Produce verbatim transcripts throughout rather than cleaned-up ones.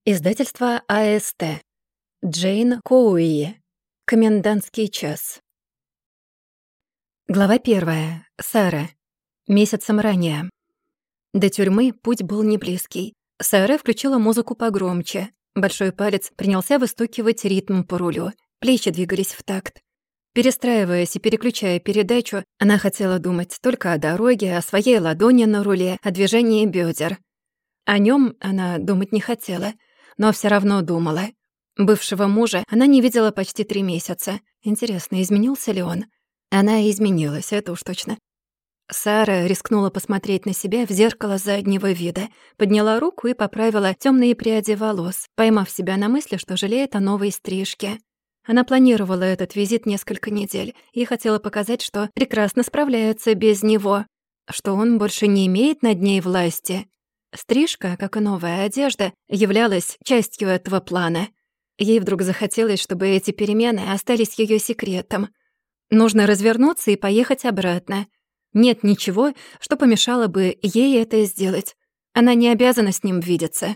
Издательство А Эс Тэ. Джейн Коуи. Комендантский час. Глава первая. Сара. Месяцем ранее. До тюрьмы путь был не близкий. Сара включила музыку погромче. Большой палец принялся выстукивать ритм по рулю. Плечи двигались в такт. Перестраиваясь и переключая передачу, она хотела думать только о дороге, о своей ладони на руле, о движении бедер. О нем она думать не хотела, но все равно думала. Бывшего мужа она не видела почти три месяца. Интересно, изменился ли он? Она изменилась, это уж точно. Сара рискнула посмотреть на себя в зеркало заднего вида, подняла руку и поправила темные пряди волос, поймав себя на мысли, что жалеет о новой стрижке. Она планировала этот визит несколько недель и хотела показать, что прекрасно справляется без него, что он больше не имеет над ней власти. Стрижка, как и новая одежда, являлась частью этого плана. Ей вдруг захотелось, чтобы эти перемены остались её секретом. Нужно развернуться и поехать обратно. Нет ничего, что помешало бы ей это сделать. Она не обязана с ним видеться.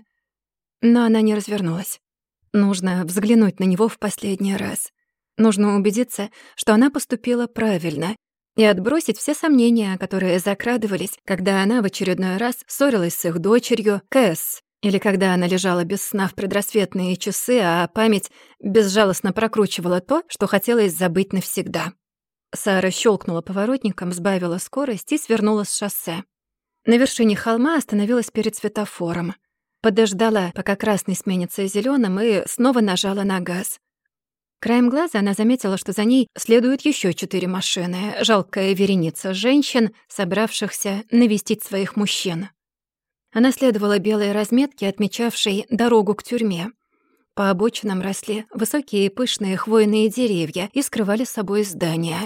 Но она не развернулась. Нужно взглянуть на него в последний раз. Нужно убедиться, что она поступила правильно, и отбросить все сомнения, которые закрадывались, когда она в очередной раз ссорилась с их дочерью Кэс, или когда она лежала без сна в предрассветные часы, а память безжалостно прокручивала то, что хотелось забыть навсегда. Сара щелкнула поворотником, сбавила скорость и свернула с шоссе. На вершине холма остановилась перед светофором. Подождала, пока красный сменится зелёным, и снова нажала на газ. Краем глаза она заметила, что за ней следуют ещё четыре машины, жалкая вереница женщин, собравшихся навестить своих мужчин. Она следовала белой разметке, отмечавшей дорогу к тюрьме. По обочинам росли высокие и пышные хвойные деревья и скрывали собой здания.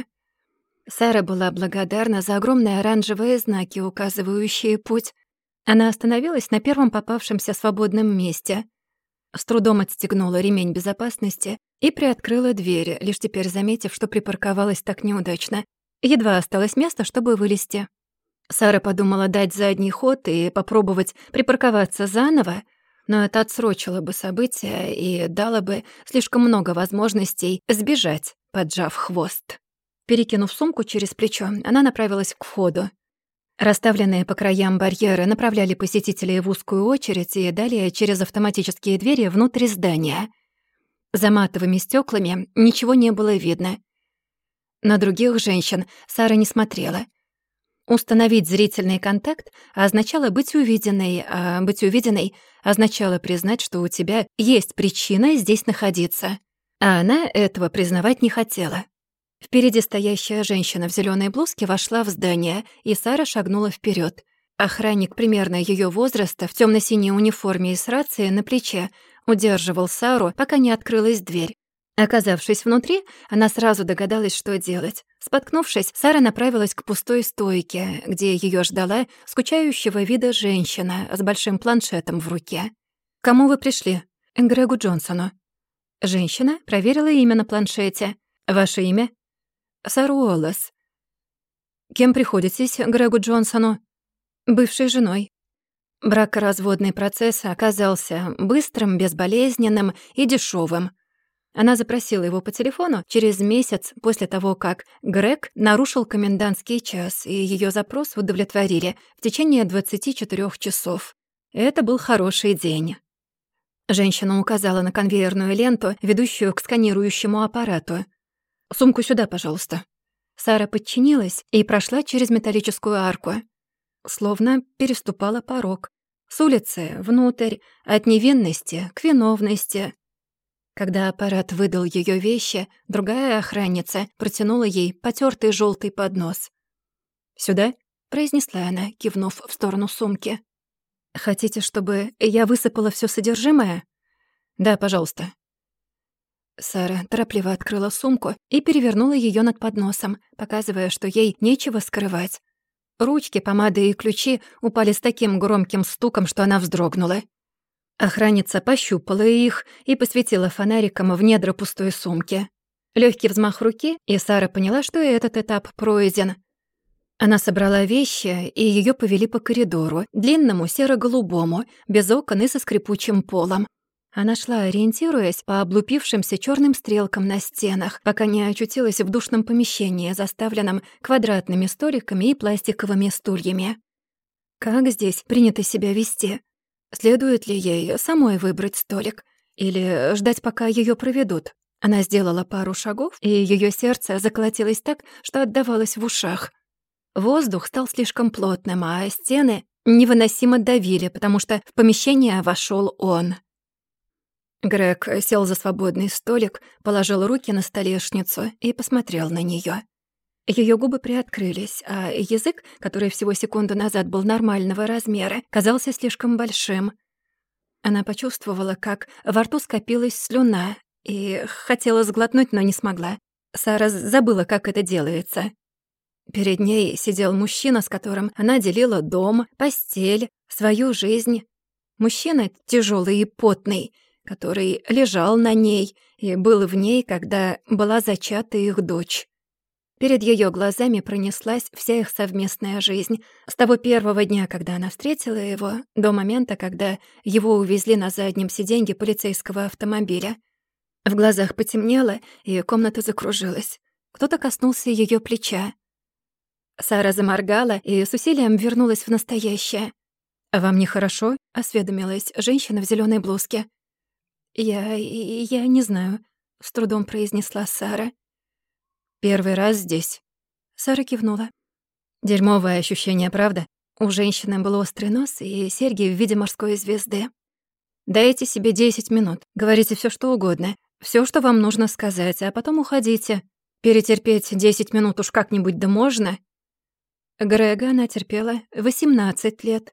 Сара была благодарна за огромные оранжевые знаки, указывающие путь. Она остановилась на первом попавшемся свободном месте. С трудом отстегнула ремень безопасности и приоткрыла дверь, лишь теперь заметив, что припарковалась так неудачно. Едва осталось место, чтобы вылезти. Сара подумала дать задний ход и попробовать припарковаться заново, но это отсрочило бы события и дало бы слишком много возможностей сбежать, поджав хвост. Перекинув сумку через плечо, она направилась к входу. Расставленные по краям барьеры направляли посетителей в узкую очередь и далее через автоматические двери внутрь здания. За матовыми стёклами ничего не было видно. На других женщин Сара не смотрела. Установить зрительный контакт означало быть увиденной, а быть увиденной означало признать, что у тебя есть причина здесь находиться. А она этого признавать не хотела. Впереди стоящая женщина в зелёной блузке вошла в здание, и Сара шагнула вперёд. Охранник примерно её возраста в тёмно-синей униформе и с рацией на плече удерживал Сару, пока не открылась дверь. Оказавшись внутри, она сразу догадалась, что делать. Споткнувшись, Сара направилась к пустой стойке, где её ждала скучающего вида женщина с большим планшетом в руке. «К кому вы пришли?» «К Грегу Джонсону». Женщина проверила имя на планшете. «Ваше имя?» «Сара Уоллес». «Кем приходитесь Грегу Джонсону?» «Бывшей женой». Бракоразводный процесс оказался быстрым, безболезненным и дешёвым. Она запросила его по телефону через месяц после того, как Грег нарушил комендантский час, и её запрос удовлетворили в течение двадцати четырёх часов. Это был хороший день. Женщина указала на конвейерную ленту, ведущую к сканирующему аппарату. «Сумку сюда, пожалуйста». Сара подчинилась и прошла через металлическую арку. Словно переступала порог. С улицы внутрь, от невинности к виновности. Когда аппарат выдал её вещи, другая охранница протянула ей потёртый жёлтый поднос. «Сюда?» — произнесла она, кивнув в сторону сумки. «Хотите, чтобы я высыпала всё содержимое?» «Да, пожалуйста». Сара торопливо открыла сумку и перевернула её над подносом, показывая, что ей нечего скрывать. Ручки, помада и ключи упали с таким громким стуком, что она вздрогнула. Охранница пощупала их и посветила фонариком в недра пустой сумки. Лёгкий взмах руки, и Сара поняла, что и этот этап пройден. Она собрала вещи, и её повели по коридору, длинному серо-голубому, без окон и со скрипучим полом. Она шла, ориентируясь по облупившимся черным стрелкам на стенах, пока не очутилась в душном помещении, заставленном квадратными столиками и пластиковыми стульями. Как здесь принято себя вести? Следует ли ей самой выбрать столик? Или ждать, пока ее проведут? Она сделала пару шагов, и ее сердце заколотилось так, что отдавалось в ушах. Воздух стал слишком плотным, а стены невыносимо давили, потому что в помещение вошел он. Грег сел за свободный столик, положил руки на столешницу и посмотрел на нее. Ее губы приоткрылись, а язык, который всего секунду назад был нормального размера, казался слишком большим. Она почувствовала, как во рту скопилась слюна, и хотела сглотнуть, но не смогла. Сара забыла, как это делается. Перед ней сидел мужчина, с которым она делила дом, постель, свою жизнь. Мужчина тяжелый и потный, который лежал на ней и был в ней, когда была зачата их дочь. Перед ее глазами пронеслась вся их совместная жизнь с того первого дня, когда она встретила его, до момента, когда его увезли на заднем сиденье полицейского автомобиля. В глазах потемнело, и комната закружилась. Кто-то коснулся ее плеча. Сара заморгала и с усилием вернулась в настоящее. «Вам нехорошо?» — осведомилась женщина в зеленой блузке. «Я... я не знаю», — с трудом произнесла Сара. «Первый раз здесь?» Сара кивнула. Дерьмовое ощущение, правда? У женщины был острый нос и серьги в виде морской звезды. «Дайте себе десять минут. Говорите все, что угодно. Все, что вам нужно сказать, а потом уходите. Перетерпеть десять минут уж как-нибудь да можно». Грега она терпела восемнадцать лет.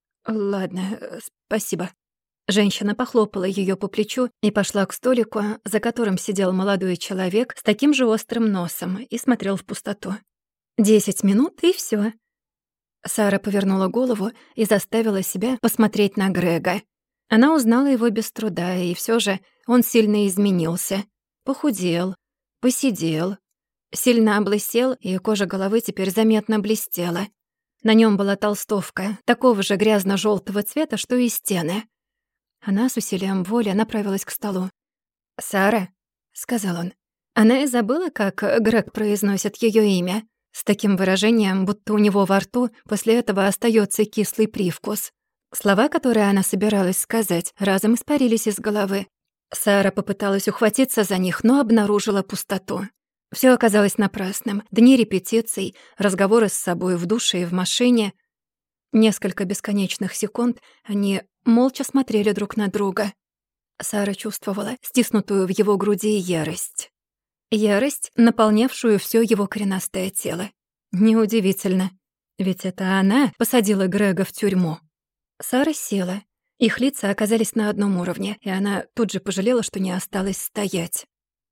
«Ладно, спасибо». Женщина похлопала ее по плечу и пошла к столику, за которым сидел молодой человек с таким же острым носом и смотрел в пустоту. Десять минут, и все. Сара повернула голову и заставила себя посмотреть на Грега. Она узнала его без труда, и все же он сильно изменился. Похудел, посидел, сильно облысел, и кожа головы теперь заметно блестела. На нем была толстовка, такого же грязно-желтого цвета, что и стены. Она с усилием воли направилась к столу. «Сара», — сказал он. Она и забыла, как Грег произносит ее имя, с таким выражением, будто у него во рту после этого остается кислый привкус. Слова, которые она собиралась сказать, разом испарились из головы. Сара попыталась ухватиться за них, но обнаружила пустоту. Все оказалось напрасным. Дни репетиций, разговоры с собой в душе и в машине. Несколько бесконечных секунд они молча смотрели друг на друга. Сара чувствовала стиснутую в его груди ярость. Ярость, наполнявшую все его коренастое тело. Неудивительно, ведь это она посадила Грега в тюрьму. Сара села. Их лица оказались на одном уровне, и она тут же пожалела, что не осталась стоять.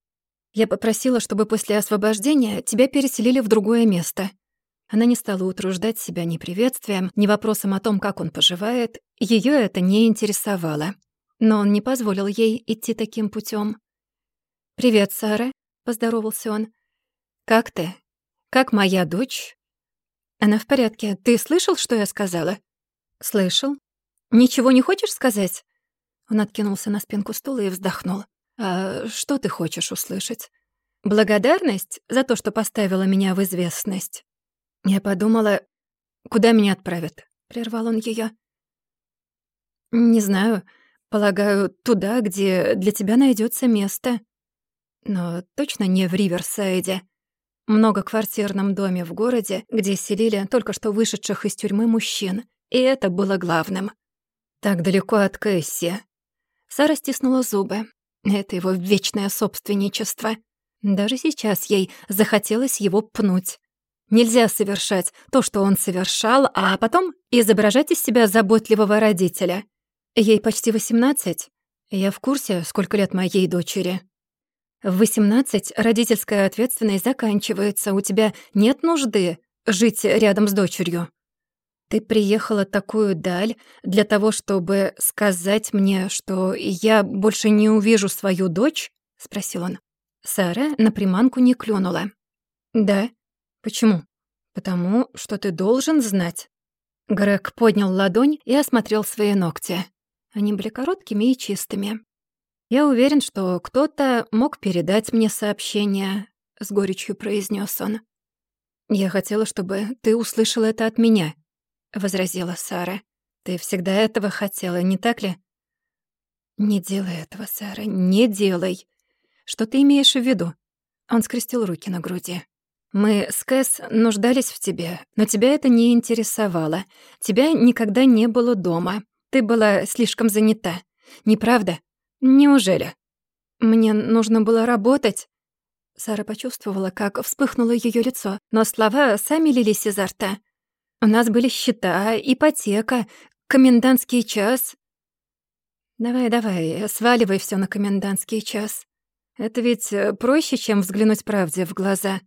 «Я попросила, чтобы после освобождения тебя переселили в другое место». Она не стала утруждать себя ни приветствием, ни вопросом о том, как он поживает. Её это не интересовало. Но он не позволил ей идти таким путём. «Привет, Сара», — поздоровался он. «Как ты? Как моя дочь?» «Она в порядке. Ты слышал, что я сказала?» «Слышал. Ничего не хочешь сказать?» Он откинулся на спинку стула и вздохнул. «А что ты хочешь услышать? Благодарность за то, что поставила меня в известность?» Я подумала, куда меня отправят. Прервал он её. «Не знаю. Полагаю, туда, где для тебя найдётся место. Но точно не в Риверсайде. Многоквартирном доме в городе, где селили только что вышедших из тюрьмы мужчин. И это было главным. Так далеко от Кэсси». Сара стиснула зубы. Это его вечное собственничество. Даже сейчас ей захотелось его пнуть. Нельзя совершать то, что он совершал, а потом изображать из себя заботливого родителя. Ей почти восемнадцать. Я в курсе, сколько лет моей дочери. В восемнадцать родительская ответственность заканчивается. У тебя нет нужды жить рядом с дочерью. Ты приехала такую даль для того, чтобы сказать мне, что я больше не увижу свою дочь? Спросил он. Сара на приманку не клюнула. Да. «Почему?» «Потому что ты должен знать». Грег поднял ладонь и осмотрел свои ногти. Они были короткими и чистыми. «Я уверен, что кто-то мог передать мне сообщение», — с горечью произнес он. «Я хотела, чтобы ты услышала это от меня», — возразила Сара. «Ты всегда этого хотела, не так ли?» «Не делай этого, Сара, не делай. Что ты имеешь в виду?» Он скрестил руки на груди. «Мы с Кэс нуждались в тебе, но тебя это не интересовало. Тебя никогда не было дома. Ты была слишком занята. Неправда? Неужели? Мне нужно было работать». Сара почувствовала, как вспыхнуло её лицо, но слова сами лились изо рта. «У нас были счета, ипотека, комендантский час». «Давай, давай, сваливай всё на комендантский час. Это ведь проще, чем взглянуть правде в глаза.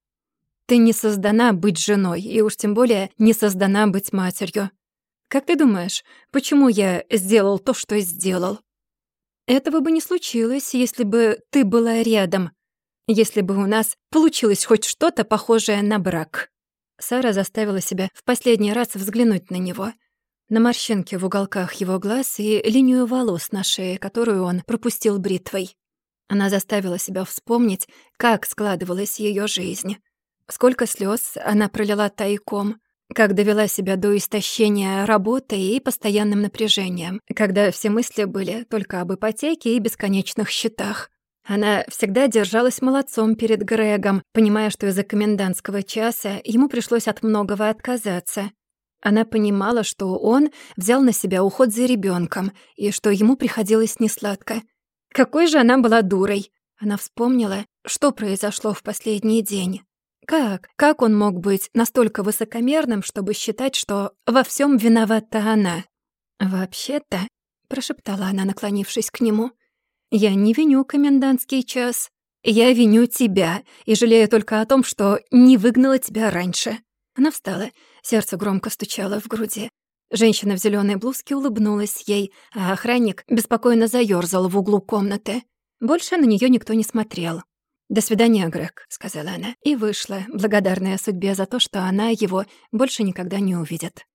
Ты не создана быть женой, и уж тем более не создана быть матерью. Как ты думаешь, почему я сделал то, что сделал? Этого бы не случилось, если бы ты была рядом, если бы у нас получилось хоть что-то похожее на брак». Сара заставила себя в последний раз взглянуть на него, на морщинки в уголках его глаз и линию волос на шее, которую он пропустил бритвой. Она заставила себя вспомнить, как складывалась её жизнь. Сколько слёз она пролила тайком, как довела себя до истощения работой и постоянным напряжением, когда все мысли были только об ипотеке и бесконечных счетах. Она всегда держалась молодцом перед Грегом, понимая, что из-за комендантского часа ему пришлось от многого отказаться. Она понимала, что он взял на себя уход за ребёнком и что ему приходилось несладко. Какой же она была дурой! Она вспомнила, что произошло в последний день. Как? Как он мог быть настолько высокомерным, чтобы считать, что во всём виновата она? «Вообще-то», — прошептала она, наклонившись к нему, «я не виню комендантский час. Я виню тебя и жалею только о том, что не выгнала тебя раньше». Она встала, сердце громко стучало в груди. Женщина в зелёной блузке улыбнулась ей, а охранник беспокойно заёрзал в углу комнаты. Больше на неё никто не смотрел. «До свидания, Грег», — сказала она, и вышла, благодарная судьбе за то, что она его больше никогда не увидит.